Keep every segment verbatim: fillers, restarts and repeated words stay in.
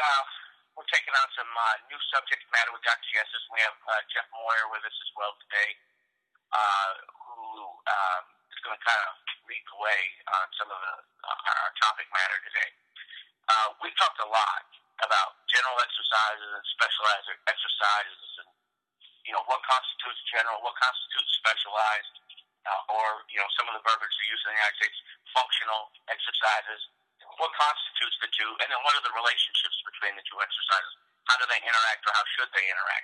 uh, we're taking on some uh, new subject matter with Doctor Yessis. We have uh, Jeff Moyer with us as well today, uh, who um, is going to kind of lead the way on some of the, uh, our topic matter today. Uh, we've talked a lot about general exercises and specialized exercises, and you know what constitutes general, what constitutes specialized, uh, or you know some of the verbiage we use in the United States, functional exercises. What constitutes the two, and then what are the relationships between the two exercises? How do they interact, or how should they interact?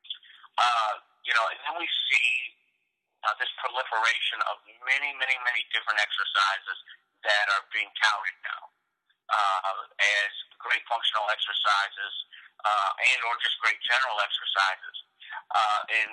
Uh, you know, and then we see uh, this proliferation of many, many, many different exercises that are being touted now uh, as great functional exercises uh, and or just great general exercises. Uh, and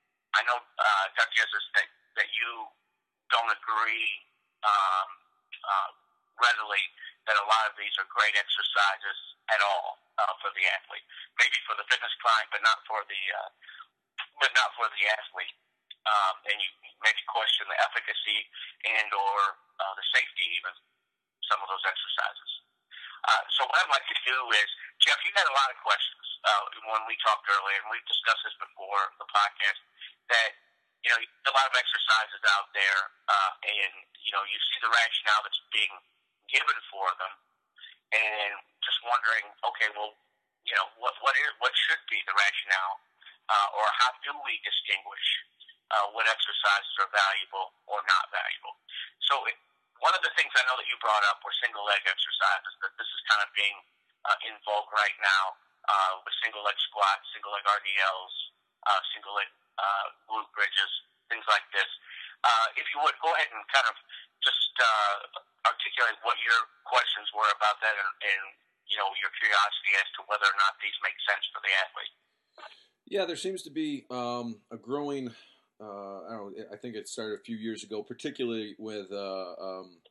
I know, uh, Doctor Yessis, that, that you don't agree um, uh, readily that a lot of these are great exercises at all uh, for the athlete. Maybe for the fitness client, but not for the uh, but not for the athlete. Um, and you maybe question the efficacy and or uh, the safety even some of those exercises. Uh, so what I'd like to do is, Jeff, you had a lot of questions uh, when we talked earlier, and we've discussed this before the podcast, that you know a lot of exercises out there, uh, and you know you see the rationale that's being given for them, and just wondering, okay, well, you know, what what is, what should be the rationale, uh, or how do we distinguish uh, what exercises are valuable or not valuable? So, it, one of the things I know that you brought up were single leg exercises. That this is kind of being uh, in vogue right now uh, with single leg squats, single leg R D Ls, uh, single leg uh, glute bridges, things like this. Uh, if you would go ahead and kind of just uh, articulate what your questions were about that, and, and you know your curiosity as to whether or not these make sense for the athlete. Yeah, there seems to be um, a growing. Uh, I don't know. I think it started a few years ago, particularly with uh, um,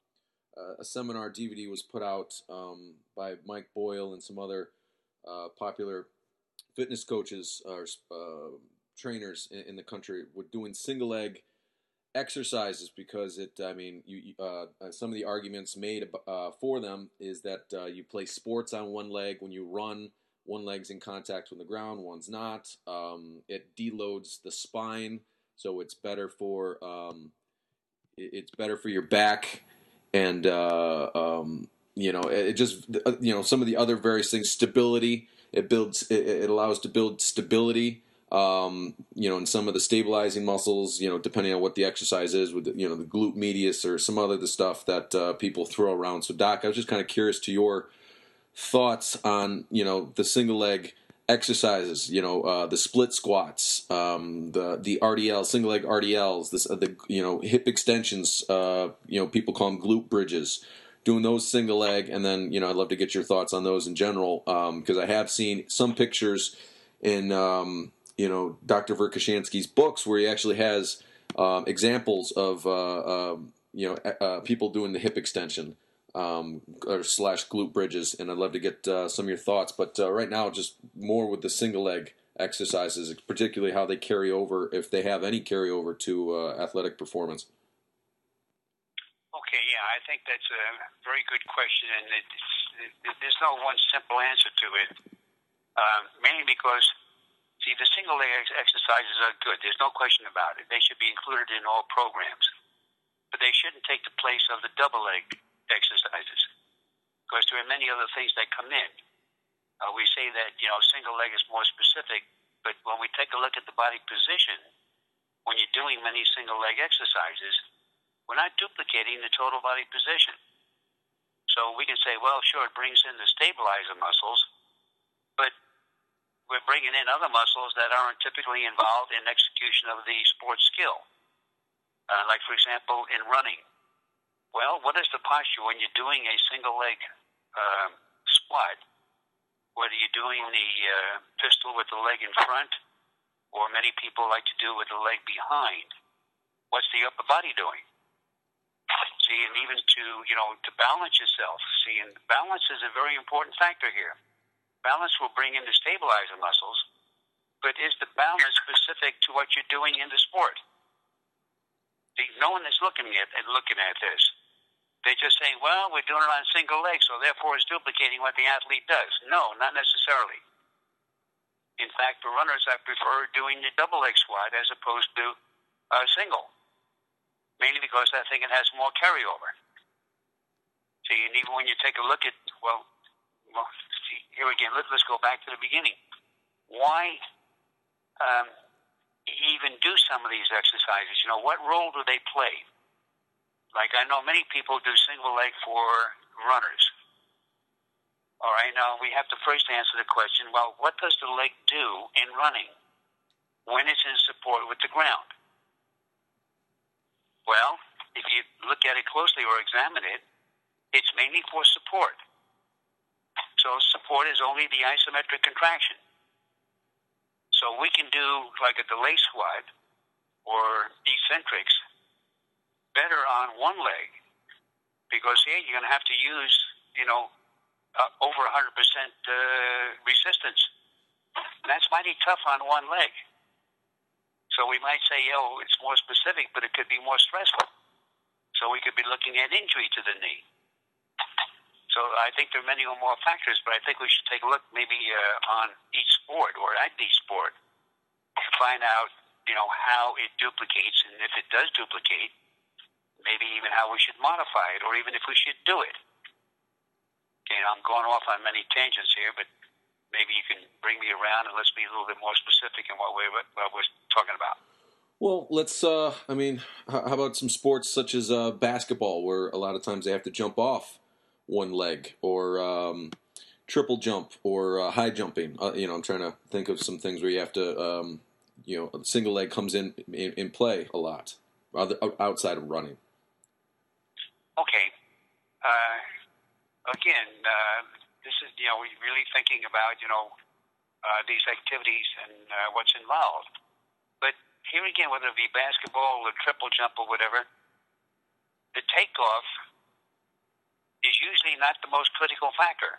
a seminar D V D was put out um, by Mike Boyle and some other uh, popular fitness coaches or uh, trainers in, in the country with doing single leg exercises, because it, I mean, you, uh, some of the arguments made uh, for them is that uh, you play sports on one leg. When you run, one leg's in contact with the ground, one's not. Um, it deloads the spine, so it's better for um, it's better for your back, and uh, um, you know, it just you know some of the other various things. Stability. It builds. It, it allows to build stability. Um, you know, in some of the stabilizing muscles, you know, depending on what the exercise is, with the, you know the glute medius or some other the stuff that uh, people throw around. So, Doc, I was just kind of curious to your thoughts on you know the single leg exercises. You know, uh, the split squats, um, the the R D L, single leg R D Ls, this uh, the you know hip extensions. Uh, you know, people call them glute bridges. Doing those single leg, and then you know, I'd love to get your thoughts on those in general, because um, I have seen some pictures in. Um, you know, Doctor Verkhoshansky's books where he actually has um, examples of, uh, uh, you know, uh, people doing the hip extension um, or slash glute bridges. And I'd love to get uh, some of your thoughts. But uh, right now, just more with the single leg exercises, particularly how they carry over, if they have any carryover to uh, athletic performance. Okay, yeah, I think that's a very good question. And it's, it, there's no one simple answer to it, uh, mainly because see, the single leg exercises are good. There's no question about it. They should be included in all programs. But they shouldn't take the place of the double leg exercises, because there are many other things that come in. Uh, we say that, you know, single leg is more specific, but when we take a look at the body position, when you're doing many single leg exercises, we're not duplicating the total body position. So we can say, well, sure, it brings in the stabilizer muscles, but we're bringing in other muscles that aren't typically involved in execution of the sports skill. Uh, like, for example, in running. Well, what is the posture when you're doing a single leg uh, squat? Whether you're doing the uh, pistol with the leg in front, or many people like to do with the leg behind, what's the upper body doing? See, and even to, you know, to balance yourself. See, and balance is a very important factor here. Balance will bring in the stabilizer muscles, but is the balance specific to what you're doing in the sport? See, no one is looking at looking at this. They're just saying, well, we're doing it on single leg, so therefore it's duplicating what the athlete does. No, not necessarily. In fact, for runners, I prefer doing the double leg squat as opposed to uh, single, mainly because I think it has more carryover. See, and even when you take a look at, well, well see, here again, let, let's go back to the beginning. Why um, even do some of these exercises? You know, what role do they play? Like, I know many people do single leg for runners. All right, now we have to first answer the question, well, what does the leg do in running when it's in support with the ground? Well, if you look at it closely or examine it, it's mainly for support. So support is only the isometric contraction. So we can do like a delay squat or eccentrics better on one leg, because here you're going to have to use, you know, uh, over one hundred percent uh, resistance. And that's mighty tough on one leg. So we might say, yo, it's more specific, but it could be more stressful. So we could be looking at injury to the knee. So I think there are many more factors, but I think we should take a look maybe uh, on each sport or at each sport to find out, you know, how it duplicates, and if it does duplicate, maybe even how we should modify it, or even if we should do it. Okay, I'm going off on many tangents here, but maybe you can bring me around and let's be a little bit more specific in what, we, what we're talking about. Well, let's, uh, I mean, how about some sports such as uh, basketball, where a lot of times they have to jump off one leg, or um, triple jump, or uh, high jumping. Uh, you know, I'm trying to think of some things where you have to, um, you know, a single leg comes in, in, in play a lot, other, outside of running. Okay. Uh, again, uh, this is, you know, we're really thinking about, you know, uh, these activities and uh, what's involved. But here again, whether it be basketball or triple jump or whatever, the takeoff is usually not the most critical factor.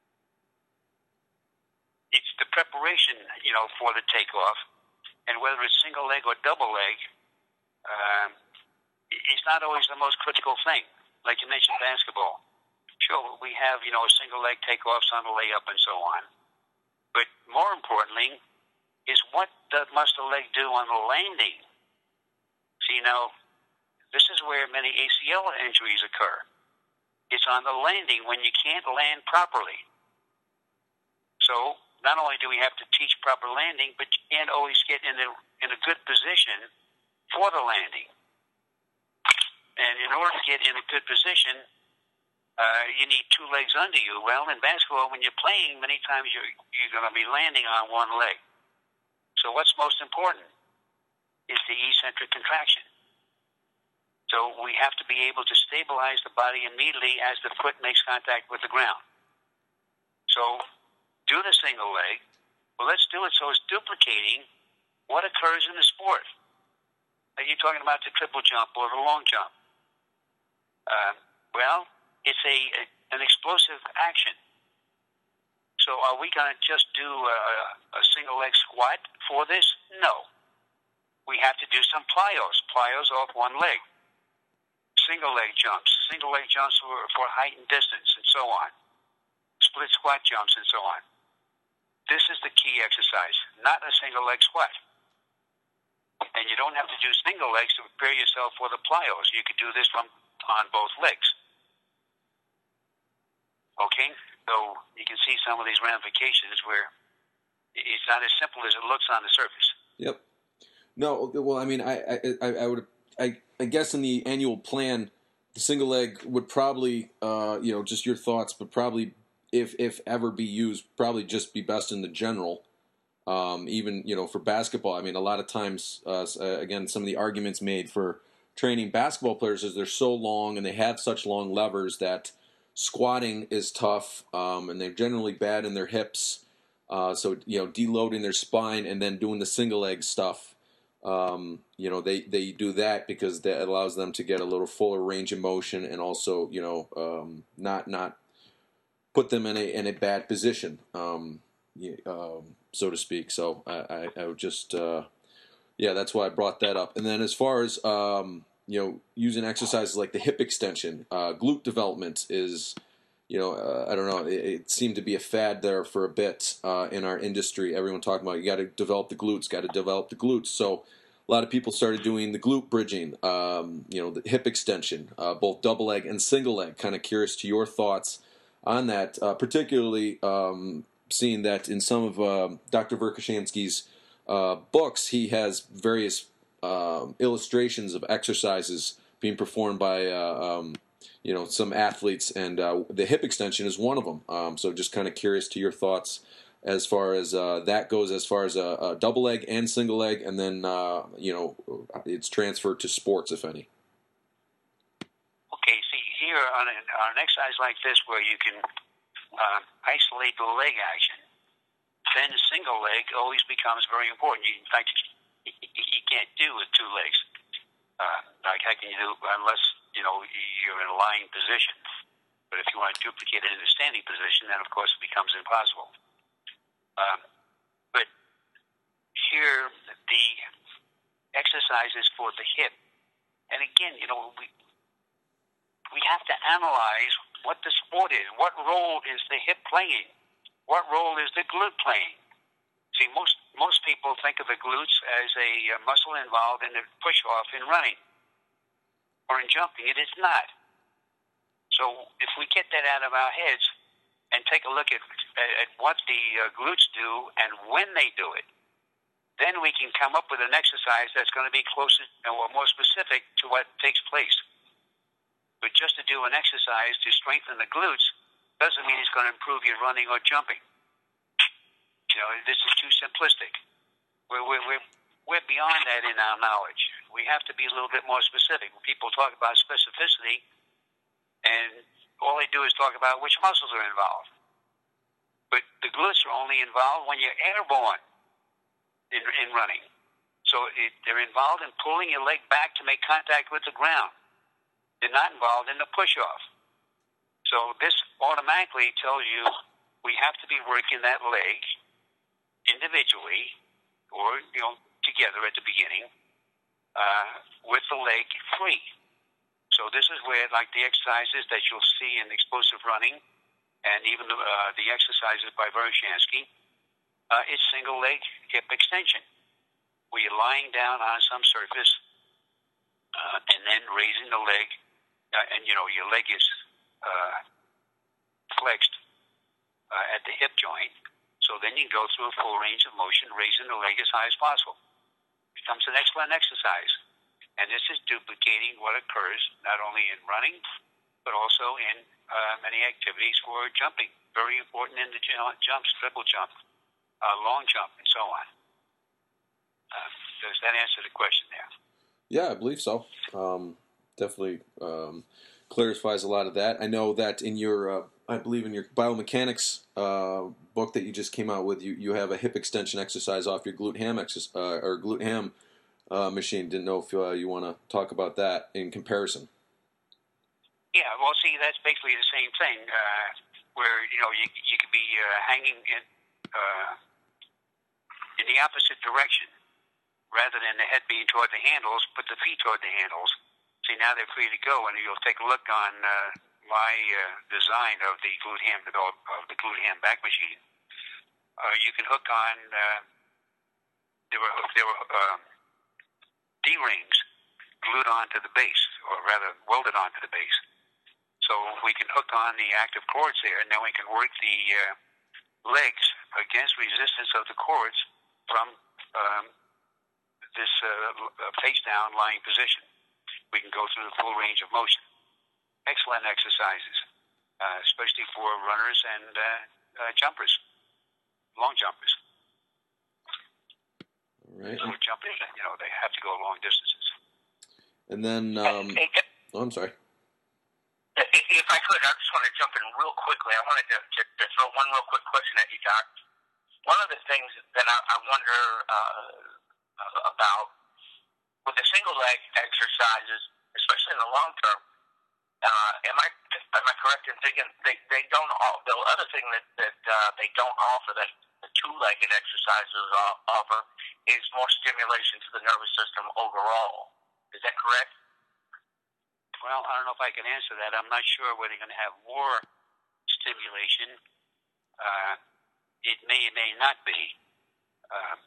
It's the preparation, you know, for the takeoff. And whether it's single leg or double leg, um, it's not always the most critical thing. Like you mentioned basketball. Sure, we have, you know, single leg takeoffs on the layup and so on. But more importantly is what the, must the leg do on the landing? See, now, this is where many A C L injuries occur. It's on the landing when you can't land properly. So not only do we have to teach proper landing, but you can't always get in a, in a good position for the landing. And in order to get in a good position, uh, you need two legs under you. Well, in basketball, when you're playing, many times you're, you're going to be landing on one leg. So what's most important is the eccentric contraction. So we have to be able to stabilize the body immediately as the foot makes contact with the ground. So do the single leg. Well, let's do it so it's duplicating what occurs in the sport. Are you talking about the triple jump or the long jump? Uh, well, it's a an explosive action. So are we going to just do a, a single leg squat for this? No. We have to do some plyos, plyos off one leg. Single leg jumps, single leg jumps for, for height and distance, and so on. Split squat jumps, and so on. This is the key exercise, not a single leg squat. And you don't have to do single legs to prepare yourself for the plyos. You could do this from on both legs. Okay? So you can see some of these ramifications where it's not as simple as it looks on the surface. Yep. No, well, I mean, I, I, I would, I, I guess in the annual plan, the single leg would probably, uh, you know, just your thoughts, but probably, if if ever be used, probably just be best in the general. Um, even, you know, for basketball, I mean, a lot of times, uh, again, some of the arguments made for training basketball players is they're so long and they have such long levers that squatting is tough, um, and they're generally bad in their hips. Uh, so, you know, deloading their spine and then doing the single leg stuff, um, you know, they, they do that because that allows them to get a little fuller range of motion and also, you know, um, not not put them in a in a bad position, um, um, so to speak. So I, I, I would just, uh, yeah, that's why I brought that up. And then as far as um, you know, using exercises like the hip extension, uh, glute development is, you know, uh, I don't know, it, it seemed to be a fad there for a bit uh, in our industry. Everyone talking about you got to develop the glutes, got to develop the glutes. So a lot of people started doing the glute bridging, um, you know, the hip extension, uh, both double leg and single leg. Kind of curious to your thoughts on that, uh, particularly um, seeing that in some of uh, Doctor Verkhoshansky's uh, books, he has various uh, illustrations of exercises being performed by, uh, um, you know, some athletes, and uh, the hip extension is one of them. Um, so just kind of curious to your thoughts as far as uh, that goes, as far as a, a double leg and single leg, and then, uh, you know, it's transferred to sports, if any. Okay, see, here on an, on an exercise like this where you can uh, isolate the leg action, then the single leg always becomes very important. You, in fact, you can't do with two legs. Uh, like how can you do, unless, you know, you're in a lying position. But if you want to duplicate it in a standing position, then, of course, it becomes impossible. Um, but here, the exercises for the hip, and again, you know, we we have to analyze what the sport is. What role is the hip playing? What role is the glute playing? See, most most people think of the glutes as a muscle involved in the push-off in running or in jumping. It is not. So if we get that out of our heads and take a look at, at what the uh, glutes do and when they do it, then we can come up with an exercise that's going to be closer or more specific to what takes place. But just to do an exercise to strengthen the glutes doesn't mean it's going to improve your running or jumping. You know, this is too simplistic. We're, we're, we're, we're beyond that in our knowledge. We have to be a little bit more specific. When people talk about specificity, and all they do is talk about which muscles are involved. But the glutes are only involved when you're airborne in, in running. So it, they're involved in pulling your leg back to make contact with the ground. They're not involved in the push-off. So this automatically tells you we have to be working that leg individually or, you know, together at the beginning uh, with the leg free. So this is where, like the exercises that you'll see in explosive running and even the, uh, the exercises by Verkhoshansky, uh, it's single leg hip extension, where you're lying down on some surface uh, and then raising the leg, uh, and, you know, your leg is uh, flexed uh, at the hip joint. So then you go through a full range of motion, raising the leg as high as possible. It becomes an excellent exercise. And this is duplicating what occurs not only in running, but also in uh, many activities for jumping. Very important in the jumps, triple jump, uh, long jump, and so on. Uh, does that answer the question there? Yeah, I believe so. Um, definitely um, clarifies a lot of that. I know that in your, uh, I believe in your biomechanics uh, book that you just came out with, you, you have a hip extension exercise off your glute ham exercise, uh, or glute ham uh, machine. Didn't know if uh, you want to talk about that in comparison. Yeah, well, see, that's basically the same thing, uh, where, you know, you you could be uh, hanging in uh, in the opposite direction. Rather than the head being toward the handles, put the feet toward the handles. See, now they're free to go, and you'll take a look on uh, my uh, design of the glute ham of the glute ham back machine. Uh, you can hook on. Uh, there were there were um, D rings glued onto the base, or rather welded onto the base. So we can hook on the active cords there, and then we can work the uh, legs against resistance of the cords from um, this uh, face-down lying position. We can go through the full range of motion. Excellent exercises, uh, especially for runners and uh, uh, jumpers, long jumpers. All right. So jumpers, you know, they have to go long distances. And then, um, hey, hey, oh, I'm sorry. If I could, I just want to jump in real quickly. I wanted to, to, to throw one real quick question at you, Doc. One of the things that I, I wonder uh, about with the single leg exercises, especially in the long term, uh, am I am I correct in thinking they, they don't all, the other thing that that uh, they don't offer that the two-legged exercises offer is more stimulation to the nervous system overall. Is that correct? well, I don't know if I can answer that. I'm not sure whether you're going to have more stimulation. Uh, it may, it may not be. Uh,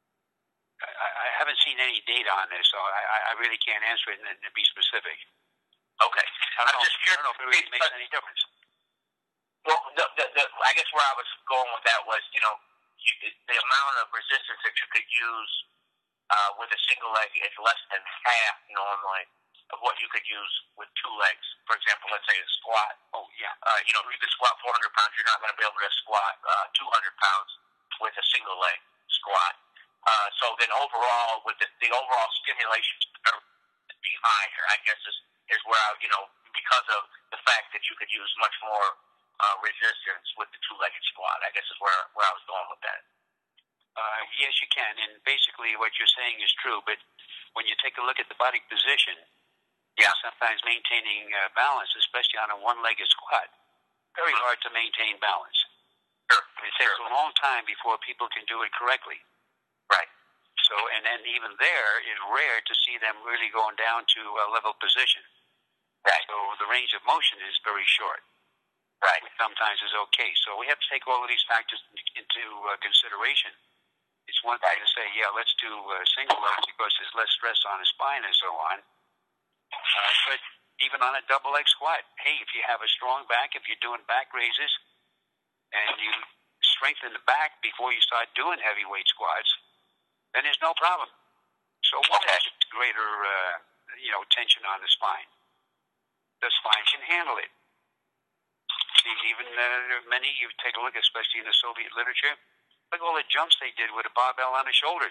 I, I haven't seen any data on this, so I, I really can't answer it and, and be specific. Okay. I don't, I'm know, just curious. I don't know if it really makes any difference. Well, the, the, the, I guess where I was going with that was, you know, you, the amount of resistance that you could use uh, with a single leg is less than half normally of what you could use with two legs. For example, let's say a squat. Oh, yeah. Uh, you know, if you could squat four hundred pounds, you're not going to be able to squat uh, two hundred pounds with a single leg squat. Uh, so then overall, with the, the overall stimulation would be higher, I guess, is, is where I, you know, because of the fact that you could use much more uh, resistance with the two-legged squat, I guess is where, where I was going with that. Uh, yes, you can. And basically what you're saying is true, but when you take a look at the body position, yeah, sometimes maintaining uh, balance, especially on a one-legged squat, very mm-hmm. hard to maintain balance. Sure. It takes sure. a long time before people can do it correctly. Right. So, and then even there, it's rare to see them really going down to a level position. Right. So the range of motion is very short. Right. Which sometimes is okay. So we have to take all of these factors into uh, consideration. It's one thing to say, yeah, let's do uh, single legs because there's less stress on the spine and so on. Uh, but even on a double leg squat, hey, if you have a strong back, if you're doing back raises, and you strengthen the back before you start doing heavyweight squats, then there's no problem. So what okay. is greater, uh, you know, tension on the spine? The spine can handle it. See, even uh, many, you take a look, especially in the Soviet literature, look at all the jumps they did with a barbell on the shoulders.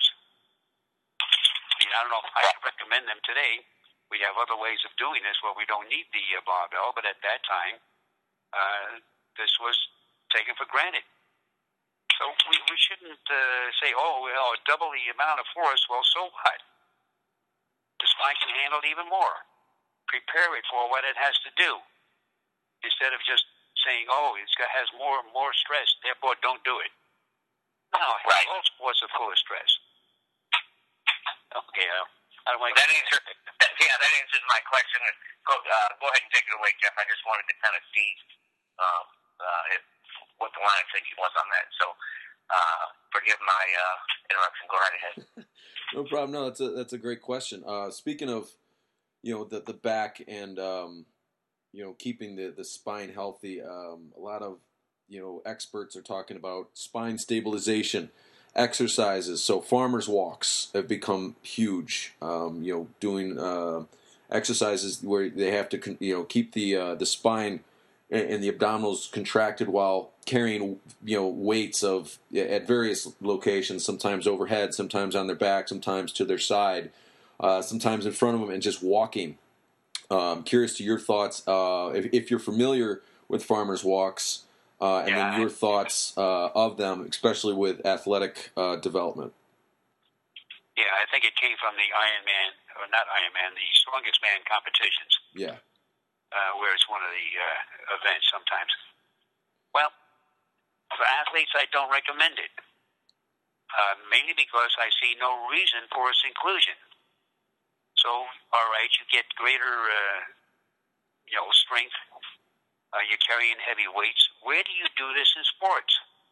I mean, I don't know if I recommend them today. We have other ways of doing this where we don't need the uh, barbell, but at that time, uh, this was taken for granted. So we, we shouldn't uh, say, oh, well, double the amount of force. Well, so what? The spine can handle it even more. Prepare it for what it has to do. Instead of just saying, oh, it has more more stress, therefore don't do it. No, right. All sports are full of stress. Okay, uh, I don't want to... That answer, that, yeah, that answers my question. Go, uh, go ahead and take it away, Jeff. I just wanted to kind of see um, uh, if, what the line of thinking was on that. So, uh, forgive my uh, interruption. Go right ahead. No problem. No, that's a that's a great question. Uh, speaking of, you know, the the back and um, you know, keeping the the spine healthy, um, a lot of you know experts are talking about spine stabilization exercises. So farmers walks have become huge. Um, you know, doing uh, exercises where they have to you know keep the uh, the spine and the abdominals contracted while carrying, you know, weights of at various locations, sometimes overhead, sometimes on their back, sometimes to their side, uh, sometimes in front of them, and just walking. Uh, I'm curious to your thoughts, uh, if, if you're familiar with farmers' walks, uh, and yeah, then your thoughts uh, of them, especially with athletic uh, development. Yeah, I think it came from the Ironman, or not Ironman, the Strongest Man competitions. Yeah. Uh, where it's one of the uh, events sometimes. Well, for athletes, I don't recommend it. Uh, mainly because I see no reason for its inclusion. So, all right, you get greater, uh, you know, strength. Uh, you're carrying heavy weights. Where do you do this in sports?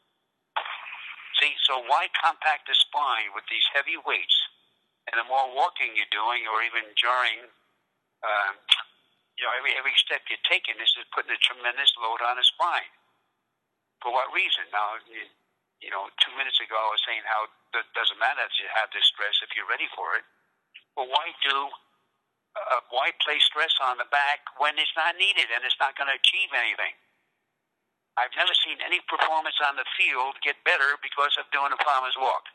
See, so why compact the spine with these heavy weights? And the more walking you're doing, or even jarring, uh, you know, every every step you're taking, this is putting a tremendous load on the spine. For what reason? Now, you, you know, two minutes ago I was saying how it doesn't matter if you have this stress if you're ready for it. Well, why do, uh, why place stress on the back when it's not needed and it's not going to achieve anything? I've never seen any performance on the field get better because of doing a farmer's walk.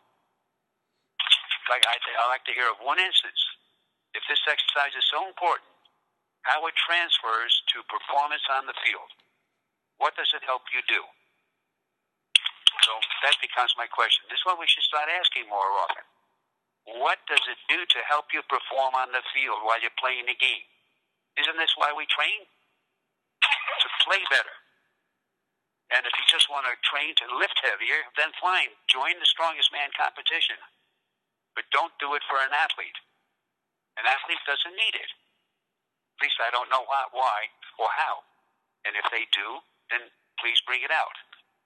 Like I, I like to hear of one instance. If this exercise is so important, how it transfers to performance on the field. What does it help you do? So that becomes my question. This is what we should start asking more often. What does it do to help you perform on the field while you're playing the game? Isn't this why we train? To play better. And if you just want to train to lift heavier, then fine. Join the Strongest Man competition. But don't do it for an athlete. An athlete doesn't need it. At least I don't know why, why or how. And if they do, then please bring it out.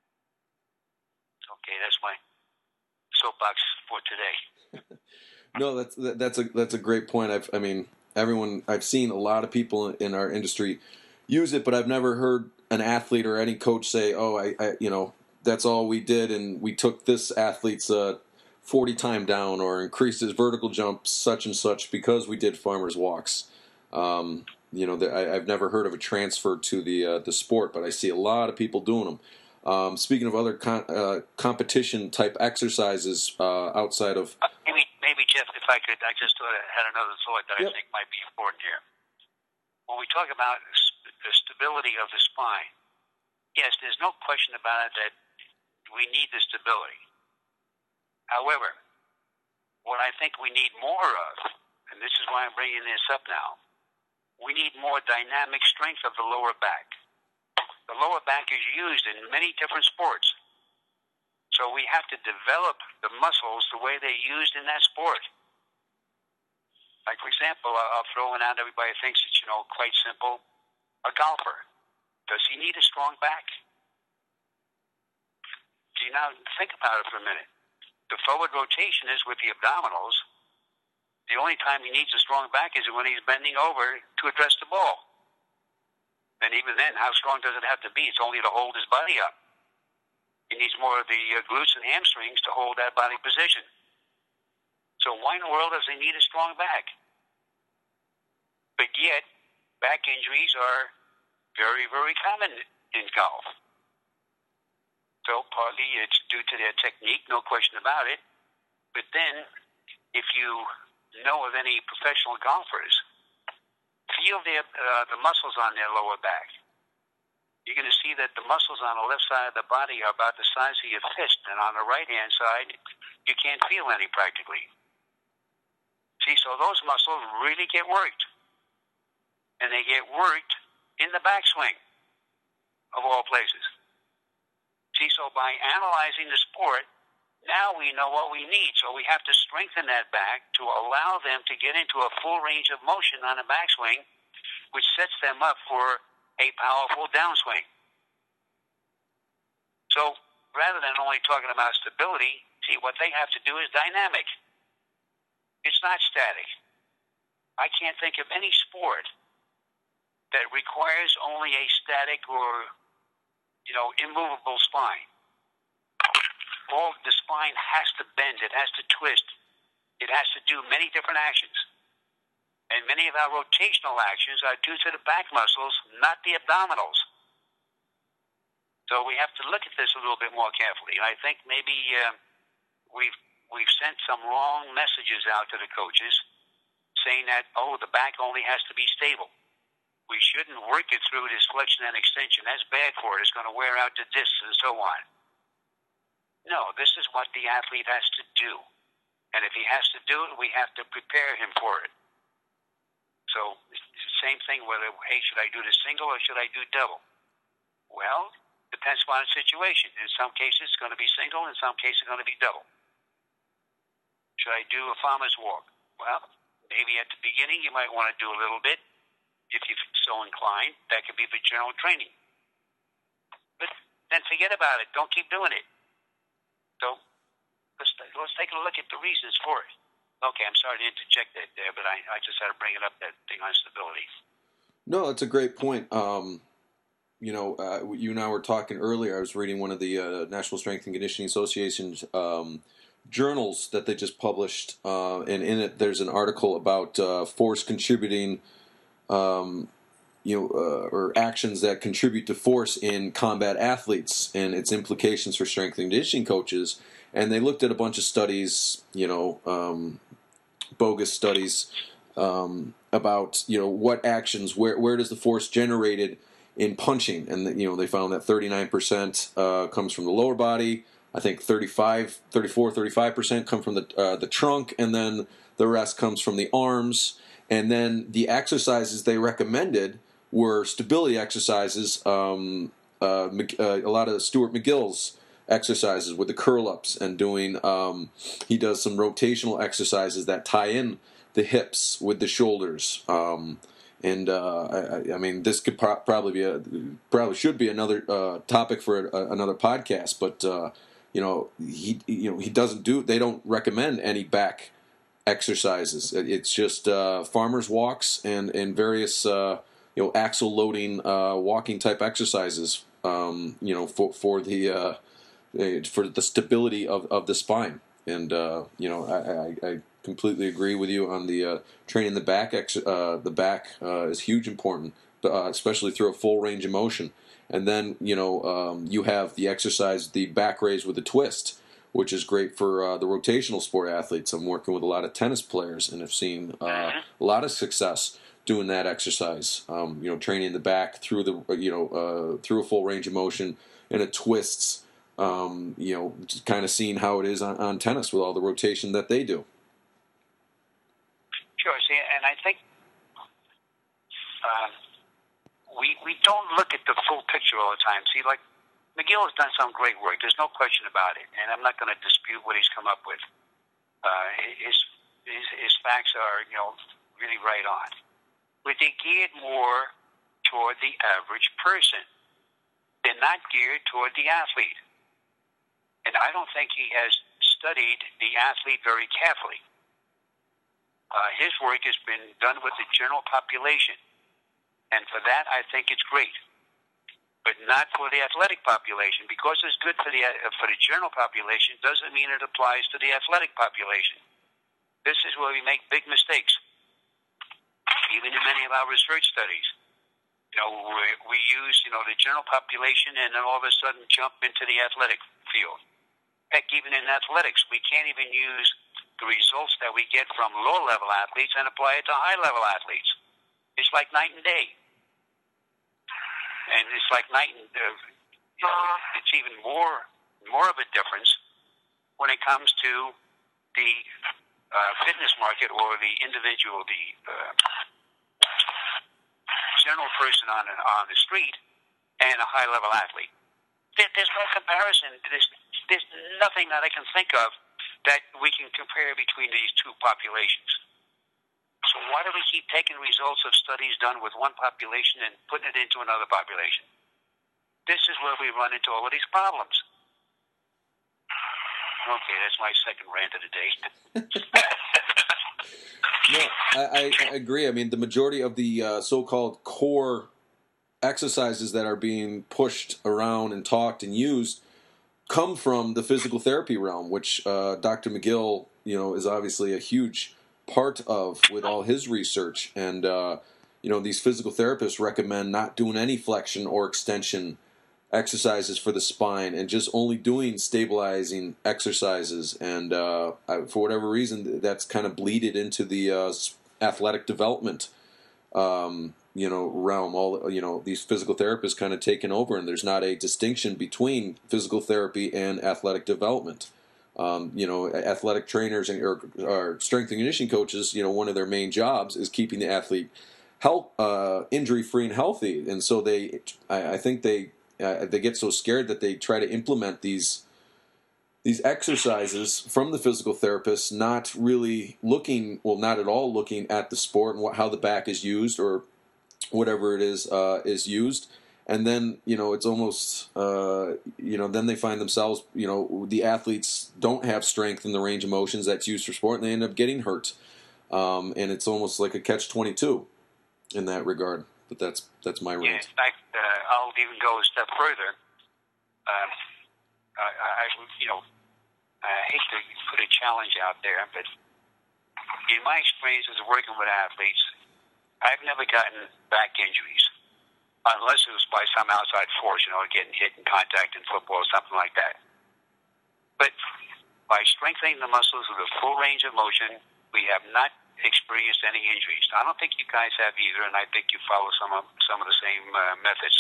Okay, that's my soapbox for today. No, that's that's a that's a great point. I've I mean everyone I've seen a lot of people in our industry use it, but I've never heard an athlete or any coach say, "Oh, I, I you know that's all we did, and we took this athlete's uh, forty time down or increased his vertical jump such and such because we did farmers walks." Um, you know, the, I, I've never heard of a transfer to the uh, the sport, but I see a lot of people doing them. Um, speaking of other con- uh, competition type exercises uh, outside of uh, maybe, maybe Jeff, if I could, I just thought I had another thought that yep. I think might be important here. When we talk about the stability of the spine, yes, there's no question about it that we need the stability. However, what I think we need more of, and this is why I'm bringing this up now, we need more dynamic strength of the lower back. The lower back is used in many different sports. So we have to develop the muscles the way they're used in that sport. Like, for example, I'll throw one out, everybody thinks it's, you know, quite simple. A golfer, does he need a strong back? Do you now think about it for a minute? The forward rotation is with the abdominals. The only time he needs a strong back is when he's bending over to address the ball. And even then, how strong does it have to be? It's only to hold his body up. He needs more of the uh, glutes and hamstrings to hold that body position. So why in the world does he need a strong back? But yet, back injuries are very, very common in golf. So partly it's due to their technique, no question about it. But then, if you know of any professional golfers, feel their, uh, the muscles on their lower back. You're going to see that the muscles on the left side of the body are about the size of your fist, and on the right-hand side, you can't feel any practically. See, so those muscles really get worked. And they get worked in the backswing, of all places. See, so by analyzing the sport, now we know what we need. So we have to strengthen that back to allow them to get into a full range of motion on the backswing, which sets them up for a powerful downswing. So rather than only talking about stability, see, what they have to do is dynamic. It's not static. I can't think of any sport that requires only a static or, you know, immovable spine. All the spine has to bend, it has to twist, it has to do many different actions. And many of our rotational actions are due to the back muscles, not the abdominals. So we have to look at this a little bit more carefully. And I think maybe uh, we've we've sent some wrong messages out to the coaches saying that, oh, the back only has to be stable. We shouldn't work it through this flexion and extension. That's bad for it. It's going to wear out the discs and so on. No, this is what the athlete has to do. And if he has to do it, we have to prepare him for it. So it's the same thing whether, hey, should I do the single or should I do double? Well, depends upon the situation. In some cases, it's going to be single. In some cases, it's going to be double. Should I do a farmer's walk? Well, maybe at the beginning you might want to do a little bit. If you're so inclined, that could be for general training. But then forget about it. Don't keep doing it. So let's, let's take a look at the reasons for it. Okay, I'm sorry to interject that there, but I, I just had to bring it up, that thing on stability. No, that's a great point. Um, you know, uh, you and I were talking earlier. I was reading one of the uh, National Strength and Conditioning Association's um, journals that they just published, uh, and in it there's an article about uh, force contributing Um, you know, uh, or actions that contribute to force in combat athletes and its implications for strength and conditioning coaches. And they looked at a bunch of studies, you know, um, bogus studies um, about, you know, what actions, where where does the force generated in punching? And, you know, they found that thirty-nine percent uh, comes from the lower body. I think thirty-five, thirty-four, thirty-five percent come from the uh, the trunk, and then the rest comes from the arms. And then the exercises they recommended were stability exercises, um, uh, uh, a lot of Stuart McGill's exercises with the curl-ups and doing, um, he does some rotational exercises that tie in the hips with the shoulders. Um, And uh, I, I mean, this could pro- probably be a probably should be another uh, topic for a, another podcast. But uh, you know, he you know he doesn't do. They don't recommend any back exercises. It's just uh, farmers walks and and various uh, you know axle loading uh, walking type exercises. Um, you know, for for the uh, for the stability of, of the spine. And uh, you know, I, I, I completely agree with you on the uh, training the back. Ex- uh, the back uh, is huge important, uh, especially through a full range of motion. And then you know, um, you have the exercise, the back raise with a twist, which is great for uh, the rotational sport athletes. I'm working with a lot of tennis players and have seen uh, a lot of success doing that exercise. Um, you know, training the back through the you know uh, through a full range of motion and it twists. Um, you know, just kind of seeing how it is on, on tennis with all the rotation that they do. Sure. See, and I think uh, we we don't look at the full picture all the time. See, like McGill has done some great work. There's no question about it, and I'm not going to dispute what he's come up with. Uh, his, his his facts are, you know, really right on. But they're geared more toward the average person. They're not geared toward the athlete. And I don't think he has studied the athlete very carefully. Uh, his work has been done with the general population. And for that, I think it's great. But not for the athletic population. Because it's good for the uh, for the general population doesn't mean it applies to the athletic population. This is where we make big mistakes. Even in many of our research studies. You know, we, we use, you know, the general population and then all of a sudden jump into the athletic field. Heck, even in athletics, we can't even use the results that we get from low-level athletes and apply it to high-level athletes. It's like night and day. And it's like night and uh, you know, it's even more more of a difference when it comes to the uh, fitness market or the individual, the uh, general person on on the street and a high-level athlete. There, there's no comparison. There's, there's nothing that I can think of that we can compare between these two populations. So why do we keep taking results of studies done with one population and putting it into another population? This is where we run into all of these problems. Okay, that's my second rant of the day. No, I, I agree. I mean, the majority of the uh, so-called core exercises that are being pushed around and talked and used come from the physical therapy realm, which uh, Doctor McGill, you know, is obviously a huge part of with all his research. And uh, you know, these physical therapists recommend not doing any flexion or extension exercises for the spine and just only doing stabilizing exercises. And uh, I, for whatever reason, that's kind of bleeded into the uh, athletic development um, you know, realm. All you know, these physical therapists kind of taken over, and there's not a distinction between physical therapy and athletic development. Um, you know, athletic trainers and or, or strength and conditioning coaches, you know, one of their main jobs is keeping the athlete health, uh, injury-free and healthy. And so they, I, I think they, uh, they get so scared that they try to implement these these exercises from the physical therapist, not really looking, well, not at all looking at the sport and what, how the back is used or whatever it is uh, is used. And then, you know, it's almost, uh, you know, then they find themselves, you know, the athletes don't have strength in the range of motions that's used for sport, and they end up getting hurt. Um, and it's almost like a catch twenty-two in that regard. But that's that's my rant. Yeah, in fact, uh, I'll even go a step further. Uh, I, I, you know, I hate to put a challenge out there, but in my experiences of working with athletes, I've never gotten back injuries. Unless it was by some outside force, you know, getting hit in contact in football or something like that. But by strengthening the muscles with a full range of motion, we have not experienced any injuries. I don't think you guys have either, and I think you follow some of some of the same uh, methods.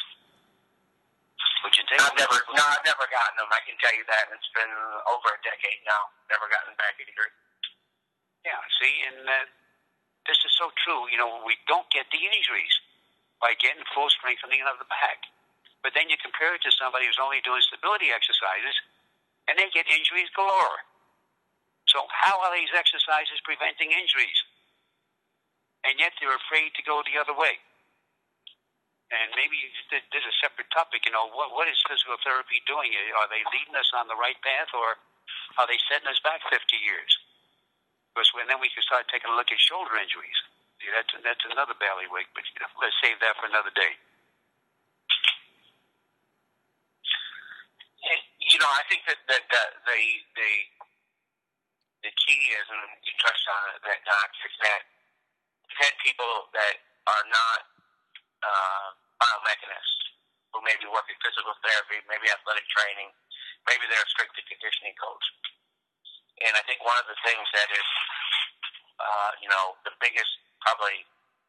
Would you take? I've never, no, I've never gotten them. I can tell you that. It's been over a decade now. Never gotten back injury. Yeah. See, and uh, this is so true. You know, we don't get the injuries by getting full strengthening of the back. But then you compare it to somebody who's only doing stability exercises, and they get injuries galore. So how are these exercises preventing injuries? and yet they're afraid to go the other way. And maybe there's a separate topic, you know, what what is physical therapy doing? Are they leading us on the right path, or are they setting us back fifty years? Because when, then we can start taking a look at shoulder injuries. See, that's, that's another bailiwick, but let's save that for another day. You know, I think that, that, that the, the the key is, and you touched on it, that Doc, is that you've had people that are not uh, biomechanists who maybe work in physical therapy, maybe athletic training, maybe they're a strength and conditioning coach. And I think one of the things that is, uh, you know, the biggest probably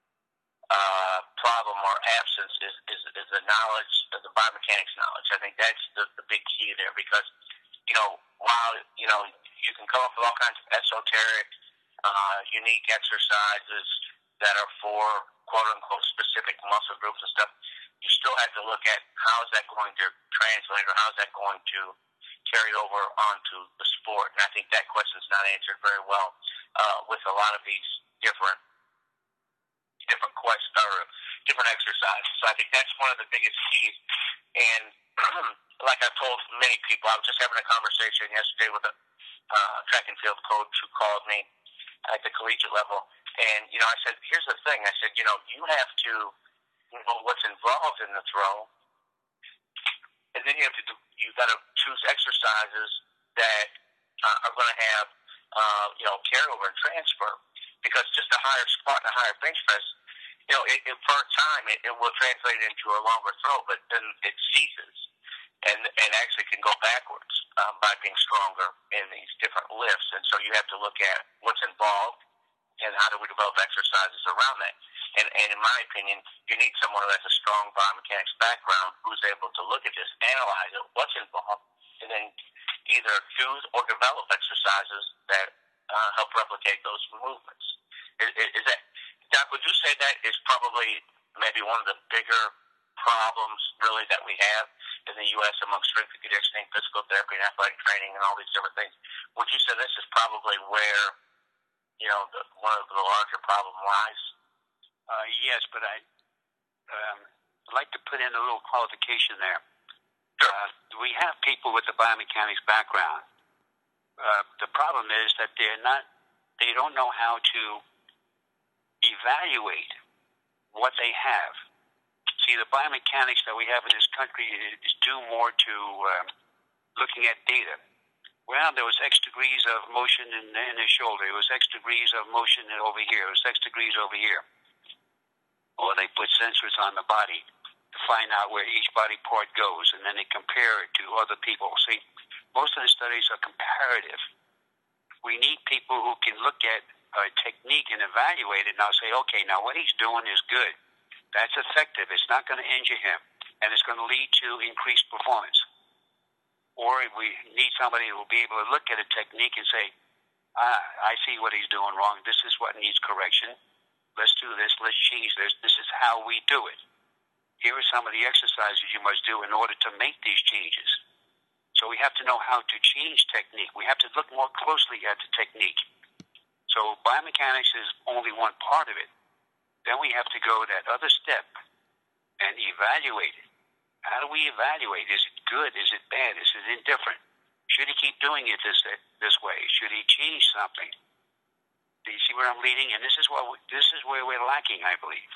uh, problem or absence is, is, is the knowledge, the biomechanics knowledge. I think that's the, the big key there, because, you know, while, you know, you can come up with all kinds of esoteric, uh, unique exercises that are for quote-unquote specific muscle groups and stuff, you still have to look at how is that going to translate, or how is that going to carry over onto the sport. And I think that question is not answered very well uh, with a lot of these different different questions or different exercises. So I think that's one of the biggest keys. And like I've told many people, I was just having a conversation yesterday with a uh, track and field coach who called me at the collegiate level. And, you know, I said, here's the thing. I said, you know, you have to know what's involved in the throw. And then you have to do, you've got to choose exercises that uh, are going to have, uh, you know, carryover and transfer. Because just a higher squat and a higher bench press, you know, it, it, for a time it, it will translate into a longer throw, but then it ceases and and actually can go backwards um, by being stronger in these different lifts. And so you have to look at what's involved and how do we develop exercises around that. And, and in my opinion, you need someone who has a strong biomechanics background who's able to look at this, analyze it, what's involved, and then either choose or develop exercises that uh, help replicate those movements. Is, is that, Doc, would you say that is probably maybe one of the bigger problems really that we have in the U S among strength and conditioning, physical therapy, and athletic training, and all these different things? Would you say this is probably where, you know, the, one of the larger problem lies? Uh, yes, but I um, like to put in a little qualification there. Sure. Uh, we have people with the biomechanics background. Uh, the problem is that they're not, they don't know how to evaluate what they have. See, the biomechanics that we have in this country is due more to um, looking at data. Well, there was X degrees of motion in, in the shoulder. It was X degrees of motion over here. It was X degrees over here. Or they put sensors on the body to find out where each body part goes, and then they compare it to other people. See, most of the studies are comparative. We need people who can look at a technique and evaluate it. Now say, okay, now what he's doing is good. That's effective. It's not going to injure him, and it's going to lead to increased performance. Or we need somebody who will be able to look at a technique and say, ah, I see what he's doing wrong. This is what needs correction. Let's do this. Let's change this. This is how we do it. Here are some of the exercises you must do in order to make these changes. So we have to know how to change technique. We have to look more closely at the technique. So biomechanics is only one part of it. Then we have to go that other step and evaluate it. How do we evaluate? Is it good? Is it bad? Is it indifferent? Should he keep doing it this this way? Should he change something? Do you see where I'm leading? And this is what we, this is where we're lacking, I believe.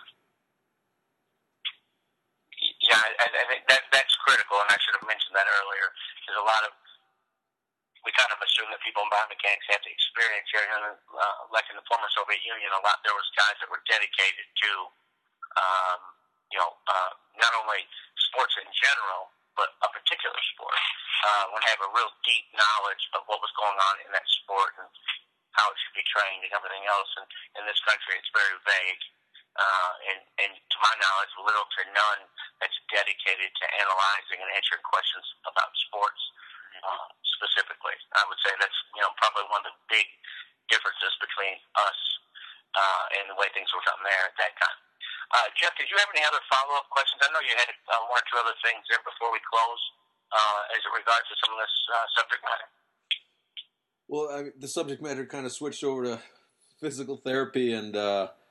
Yeah, I, I think that that's critical, and I should have mentioned that earlier. There's a lot of, we kind of assume that people in biomechanics have the experience here. And, uh, like in the former Soviet Union, a lot there was guys that were dedicated to, um, you know, uh, not only sports in general, but a particular sport. Uh, would have a real deep knowledge of what was going on in that sport and how it should be trained and everything else. And in this country, it's very vague. Uh, and, and to my knowledge, little to none that's dedicated to analyzing and answering questions about sports uh, specifically. I would say that's, you know, probably one of the big differences between us uh, and the way things were done there at that time. Uh, Jeff, did you have any other follow-up questions? I know you had uh, one or two other things there before we close uh, as it regards to some of this uh, subject matter. Well, I mean, the subject matter kind of switched over to physical therapy, and uh,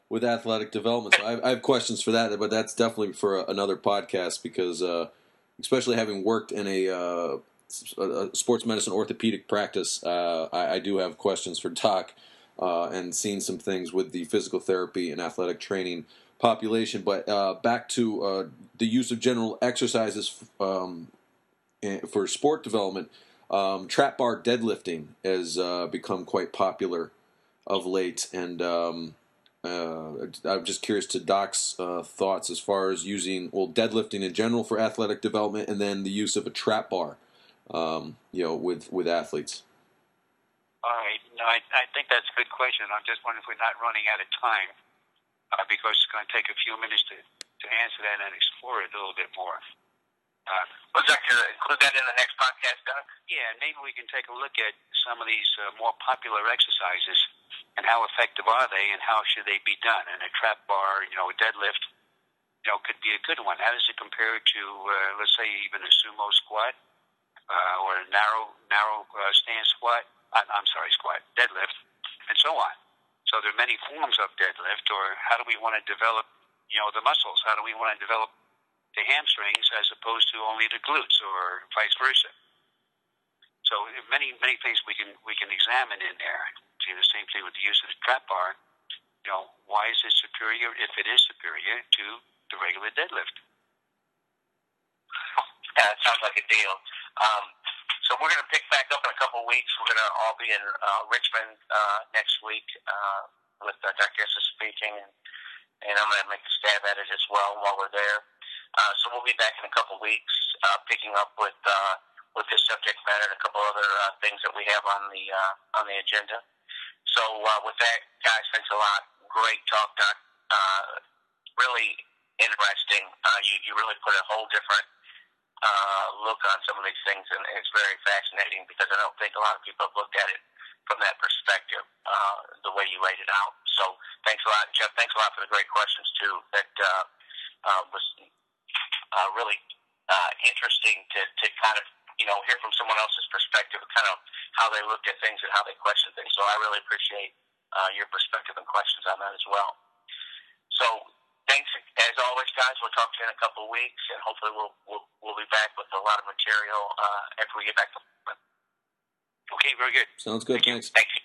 with athletic development. So I have, I have questions for that, but that's definitely for a, another podcast because, uh, especially having worked in a, uh, a sports medicine orthopedic practice, uh, I, I do have questions for Doc uh, and seen some things with the physical therapy and athletic training population. But uh, back to uh, the use of general exercises um, for sport development. Um, trap bar deadlifting has uh, become quite popular of late, and um, uh, I'm just curious to Doc's uh, thoughts as far as using well deadlifting in general for athletic development, and then the use of a trap bar, um, you know, with with athletes. All right, no, I, I think that's a good question. I'm just wondering if we're not running out of time uh, because it's going to take a few minutes to, to answer that and explore it a little bit more. Uh, Would you like to include that in the next podcast, Doc? Yeah, maybe we can take a look at some of these uh, more popular exercises and how effective are they and how should they be done. And a trap bar, you know, a deadlift, you know, could be a good one. How does it compare to, uh, let's say, even a sumo squat uh, or a narrow narrow uh, stance squat? Uh, I'm sorry, squat, deadlift, and so on. So there are many forms of deadlift. Or how do we want to develop, you know, the muscles? How do we want to develop the hamstrings as opposed to only the glutes, or vice versa? So many many things we can we can examine in there. See the same thing with the use of the trap bar. You know, why is it superior, if it is superior, to the regular deadlift? Yeah, it sounds like a deal. Um, so we're going to pick back up in a couple of weeks. We're going to all be in uh, Richmond uh, next week uh, with uh, Doctor Esses speaking, and, and I'm going to make a stab at it as well while we're there. Uh, so we'll be back in a couple of weeks, uh, picking up with uh, with this subject matter and a couple other uh, things that we have on the uh, on the agenda. So uh, with that, guys, thanks a lot. Great talk, Doc. Uh, really interesting. Uh, you you really put a whole different uh, look on some of these things, and it's very fascinating because I don't think a lot of people have looked at it from that perspective, uh, the way you laid it out. So thanks a lot, Jeff. Thanks a lot for the great questions too. That uh, uh, was. Uh, really uh, interesting to, to kind of, you know, hear from someone else's perspective, kind of how they looked at things and how they questioned things. So I really appreciate uh, your perspective and questions on that as well. So thanks, as always, guys. We'll talk to you in a couple of weeks, and hopefully we'll we'll, we'll be back with a lot of material uh, after we get back to. Okay, very good. Sounds good. Thank Thanks. You. Thank you.